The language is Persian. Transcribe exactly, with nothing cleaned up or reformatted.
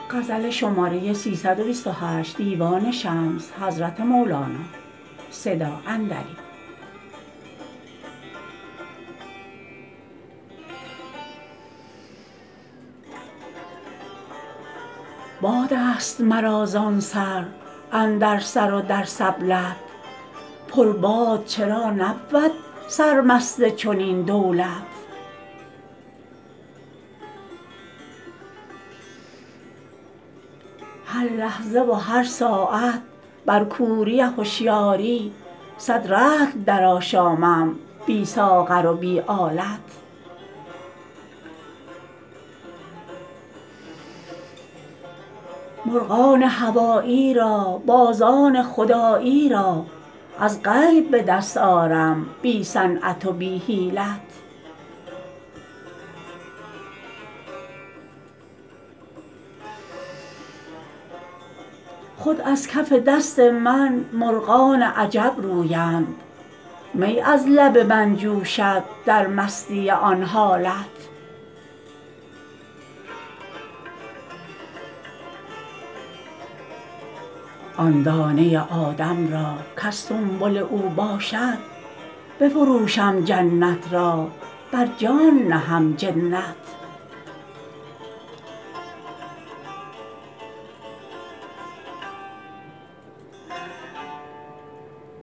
غزل شماره سیصد و بیست و هشت دیوان شمس حضرت مولانا صدا اندری. باد است مرا زان سر اندر سر و در سبلت، پرباد چرا نبود سرمست چنین دولت. هر لحظه و هر ساعت بر کوری هشیاری، صد رطل درآشامم بی ساغر و بی آلت. مرغان هوایی را بازان خدایی را، از غیب به دست آرم بی صنعت و بی حیلت. خود از کف دست من مرغان عجب رویند، می از لب من جوشد در مستی آن حالت. آن دانه آدم را کز سنبل او باشد، بفروشم جنت را بر جان نهم جنت.